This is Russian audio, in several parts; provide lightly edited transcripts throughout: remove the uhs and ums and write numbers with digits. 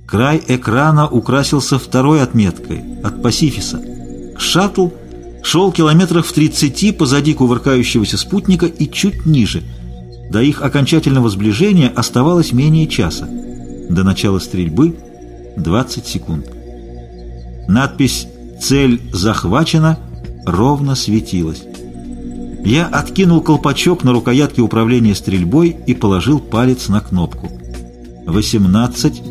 Край экрана украсился второй отметкой от Пасифиса. Шаттл шел километрах в 30 позади кувыркающегося спутника и чуть ниже. До их окончательного сближения оставалось менее часа. До начала стрельбы 20 секунд. Надпись «Цель захвачена» ровно светилась. Я откинул колпачок на рукоятке управления стрельбой и положил палец на кнопку. 18.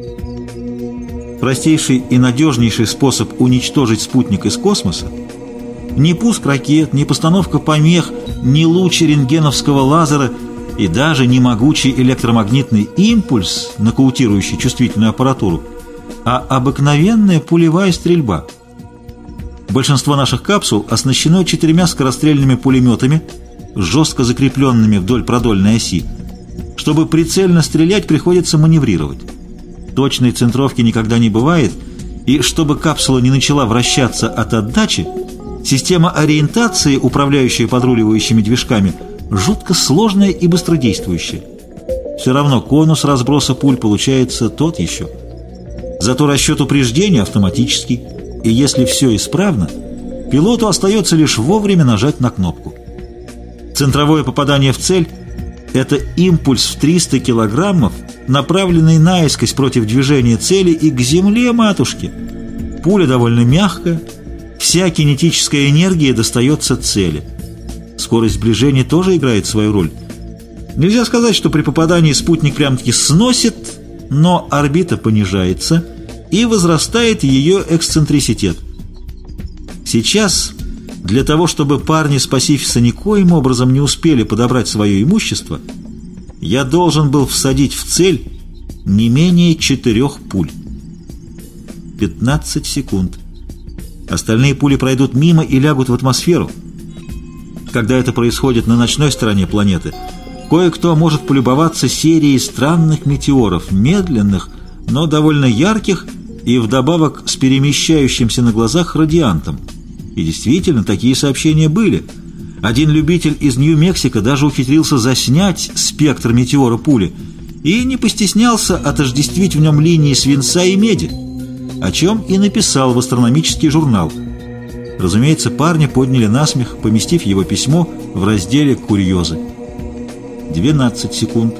Простейший и надежнейший способ уничтожить спутник из космоса — ни пуск ракет, ни постановка помех, ни луч рентгеновского лазера и даже не могучий электромагнитный импульс, нокаутирующий чувствительную аппаратуру, а обыкновенная пулевая стрельба. Большинство наших капсул оснащено 4 скорострельными пулеметами, жестко закрепленными вдоль продольной оси. Чтобы прицельно стрелять, приходится маневрировать. Точной центровки никогда не бывает, и чтобы капсула не начала вращаться от отдачи, система ориентации, управляющая подруливающими движками, жутко сложная и быстродействующая. Все равно конус разброса пуль получается тот еще. Зато расчет упреждения автоматический, и если все исправно, пилоту остается лишь вовремя нажать на кнопку. Центровое попадание в цель — это импульс в 300 килограммов, направленный наискось против движения цели и к земле матушке. Пуля довольно мягкая, вся кинетическая энергия достается цели. Скорость сближения тоже играет свою роль. Нельзя сказать, что при попадании спутник прям-таки сносит, но орбита понижается и возрастает ее эксцентриситет. Сейчас, для того, чтобы парни с Пасифиса никоим образом не успели подобрать свое имущество, я должен был всадить в цель не менее 4 пуль. 15 секунд. Остальные пули пройдут мимо и лягут в атмосферу. Когда это происходит на ночной стороне планеты, кое-кто может полюбоваться серией странных метеоров, медленных, но довольно ярких и вдобавок с перемещающимся на глазах радиантом. И действительно, такие сообщения были. Один любитель из Нью-Мексико даже ухитрился заснять спектр метеора пули и не постеснялся отождествить в нем линии свинца и меди, о чем и написал в астрономический журнал. Разумеется, парня подняли на смех, поместив его письмо в разделе «Курьезы». 12 секунд.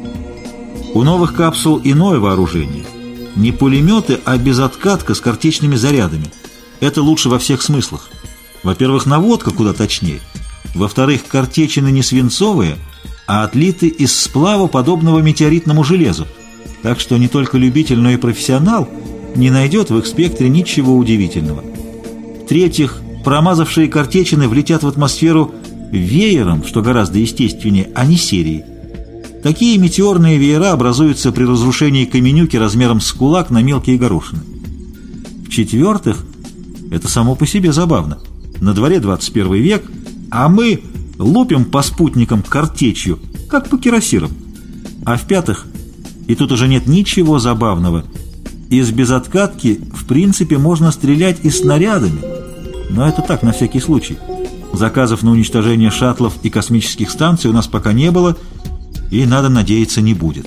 У новых капсул иное вооружение. Не пулеметы, а безоткатка с картечными зарядами. Это лучше во всех смыслах. Во-первых, наводка куда точнее. Во-вторых, картечины не свинцовые, а отлиты из сплава, подобного метеоритному железу. Так что не только любитель, но и профессионал не найдет в их спектре ничего удивительного. В-третьих, промазавшие картечины влетят в атмосферу веером, что гораздо естественнее, а не серией. Такие метеорные веера образуются при разрушении каменюки размером с кулак на мелкие горошины. В-четвертых, это само по себе забавно. На дворе 21 век, а мы лупим по спутникам картечью, как по кирасирам. А в-пятых, и тут уже нет ничего забавного, из безоткатки в принципе можно стрелять и снарядами, но это так, на всякий случай. Заказов на уничтожение шаттлов и космических станций у нас пока не было, и, надо надеяться, не будет.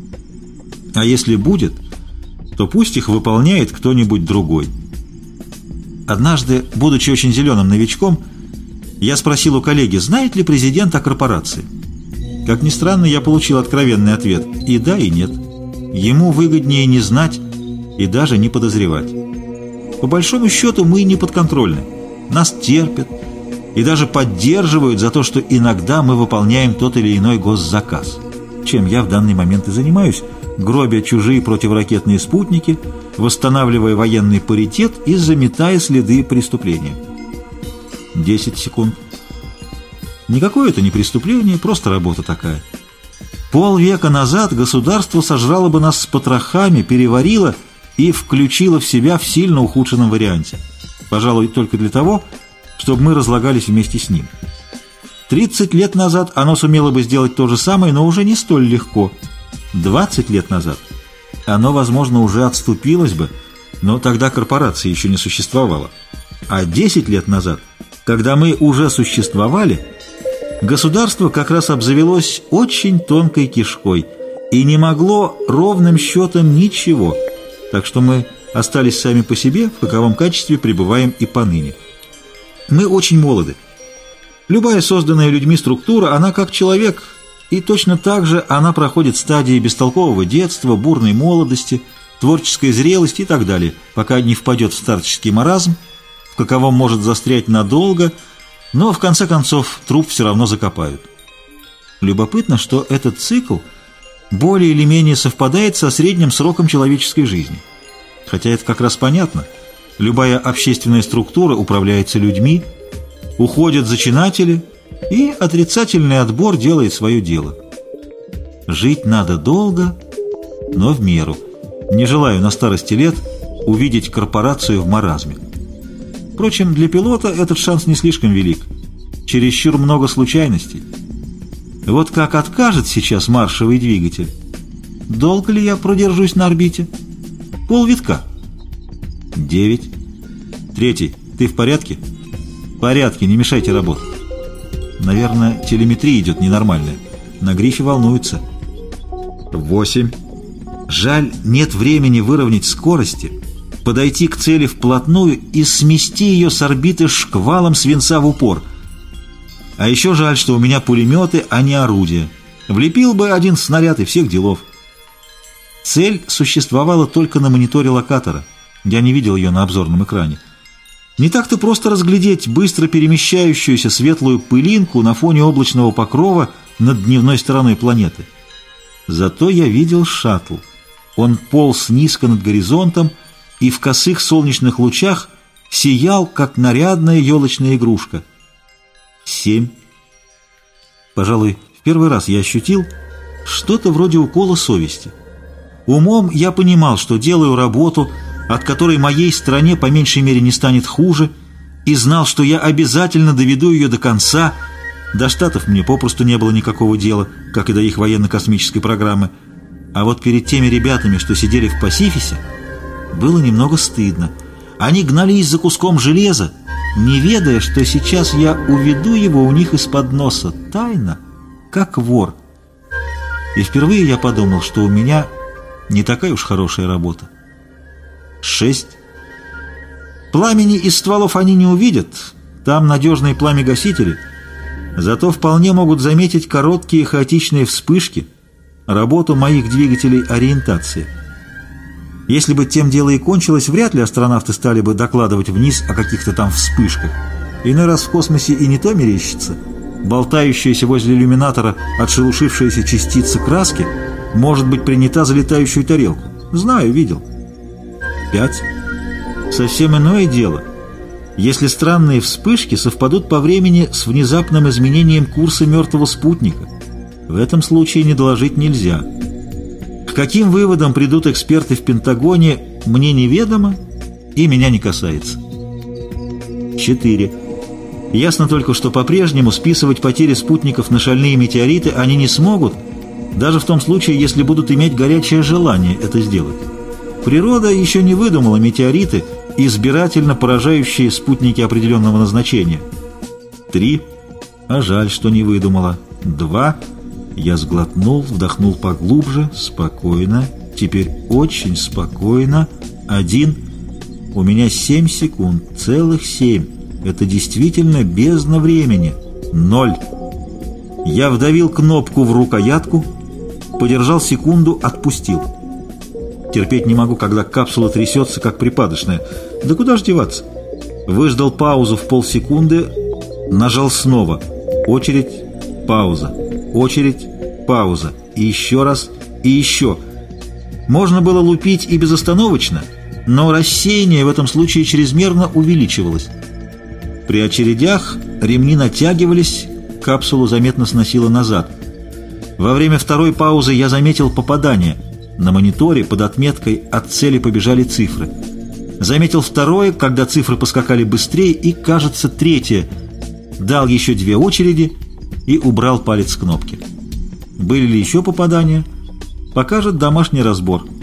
А если будет, то пусть их выполняет кто-нибудь другой. Однажды, будучи очень зеленым новичком, я спросил у коллеги, знает ли президент о корпорации. Как ни странно, я получил откровенный ответ: и да, и нет. Ему выгоднее не знать и даже не подозревать. По большому счету мы не подконтрольны. Нас терпят и даже поддерживают за то, что иногда мы выполняем тот или иной госзаказ, чем я в данный момент и занимаюсь, гробя чужие противоракетные спутники, восстанавливая военный паритет и заметая следы преступления. 10 секунд. Никакое это не преступление, просто работа такая. Полвека назад государство сожрало бы нас с потрохами, переварило и включило в себя в сильно ухудшенном варианте. Пожалуй, только для того, чтобы мы разлагались вместе с ним. 30 лет назад оно сумело бы сделать то же самое, но уже не столь легко. 20 лет назад оно, возможно, уже отступилось бы, но тогда корпорации еще не существовало. А 10 лет назад, когда мы уже существовали, государство как раз обзавелось очень тонкой кишкой и не могло ровным счетом ничего, так что мы остались сами по себе, в каковом качестве пребываем и поныне. Мы очень молоды. Любая созданная людьми структура, она как человек, и точно так же она проходит стадии бестолкового детства, бурной молодости, творческой зрелости и так далее, пока не впадет в старческий маразм, в каковом может застрять надолго, но в конце концов труп все равно закопают. Любопытно, что этот цикл более или менее совпадает со средним сроком человеческой жизни. Хотя это как раз понятно. Любая общественная структура управляется людьми, уходят зачинатели, и отрицательный отбор делает свое дело. Жить надо долго, но в меру. Не желаю на старости лет увидеть корпорацию в маразме. Впрочем, для пилота этот шанс не слишком велик. Чересчур много случайностей. Вот как откажет сейчас маршевый двигатель, долго ли я продержусь на орбите? Полвитка. 9. 3. Ты в порядке? В порядке, не мешайте работать. Наверное, телеметрия идет ненормальная. На грифе волнуются. 8. Жаль, нет времени выровнять скорости, подойти к цели вплотную и смести ее с орбиты шквалом свинца в упор. А еще жаль, что у меня пулеметы, а не орудия. Влепил бы один снаряд и всех делов. Цель существовала только на мониторе локатора. Я не видел ее на обзорном экране. Не так-то просто разглядеть быстро перемещающуюся светлую пылинку на фоне облачного покрова над дневной стороной планеты. Зато я видел шаттл. Он полз низко над горизонтом и в косых солнечных лучах сиял, как нарядная елочная игрушка. 7. Пожалуй, в первый раз я ощутил что-то вроде укола совести. Умом я понимал, что делаю работу, от которой моей стране по меньшей мере не станет хуже, и знал, что я обязательно доведу ее до конца. До Штатов мне попросту не было никакого дела, как и до их военно-космической программы. А вот перед теми ребятами, что сидели в Пасифисе, было немного стыдно. Они гнались за куском железа, не ведая, что сейчас я уведу его у них из-под носа, тайно, как вор. И впервые я подумал, что у меня не такая уж хорошая работа. 6. Пламени из стволов они не увидят, там надежные пламя-гасители, зато вполне могут заметить короткие хаотичные вспышки, работу моих двигателей ориентации. Если бы тем дело и кончилось, вряд ли астронавты стали бы докладывать вниз о каких-то там вспышках. Иной раз в космосе и не то мерещится. Болтающаяся возле иллюминатора отшелушившаяся частица краски может быть принята за летающую тарелку. Знаю, видел. 5. Совсем иное дело, если странные вспышки совпадут по времени с внезапным изменением курса мертвого спутника. В этом случае не доложить нельзя. К каким выводам придут эксперты в Пентагоне, мне неведомо и меня не касается. 4. Ясно только, что по-прежнему списывать потери спутников на шальные метеориты они не смогут, даже в том случае, если будут иметь горячее желание это сделать. Природа еще не выдумала метеориты, избирательно поражающие спутники определенного назначения. 3. А жаль, что не выдумала. 2. Я сглотнул, вдохнул поглубже, спокойно, теперь очень спокойно. 1. У меня 7 секунд, целых 7. Это действительно бездна времени. 0. Я вдавил кнопку в рукоятку, подержал секунду, отпустил. Терпеть не могу, когда капсула трясется, как припадочная. Да куда ж деваться? Выждал паузу в полсекунды, нажал снова. Очередь, пауза. Очередь, пауза. И еще раз, и еще. Можно было лупить и безостановочно, но рассеяние в этом случае чрезмерно увеличивалось. При очередях ремни натягивались, капсулу заметно сносило назад. Во время второй паузы я заметил попадание. На мониторе под отметкой «От цели побежали цифры». Заметил второе, когда цифры поскакали быстрее, и, кажется, третье. Дал еще 2 очереди и убрал палец с кнопки. Были ли еще попадания? Покажет домашний разбор.